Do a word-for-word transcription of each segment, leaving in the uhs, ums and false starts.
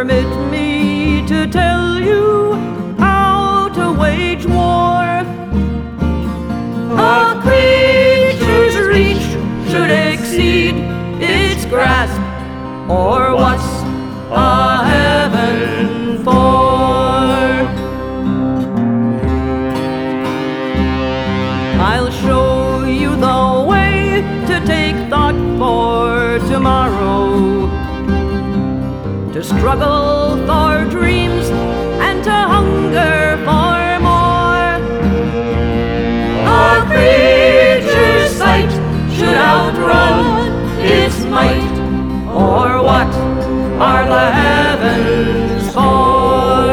Permit me to tell you how to wage war. A creature's reach should exceed its grasp, or what's a heaven for? I'll show you the way to take thought for tomorrow, to struggle for dreams and to hunger for more. A creature's sight should outrun its might, or what are the heavens for?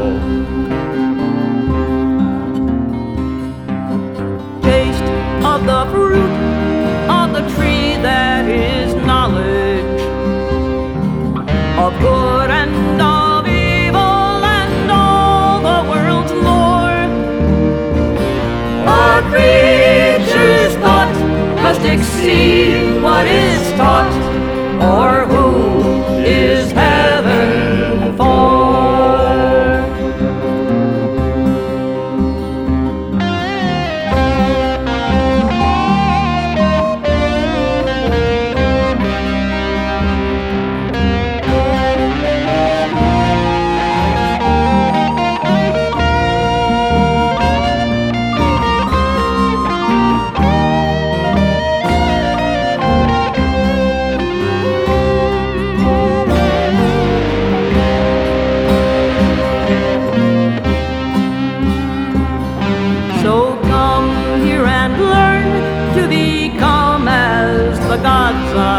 Taste of the fruit of the tree that is knowledge of good and of evil and all the world's lore. A creature's thought must exceed what is taught, or who is heaven for? So come here and learn to become as the gods are.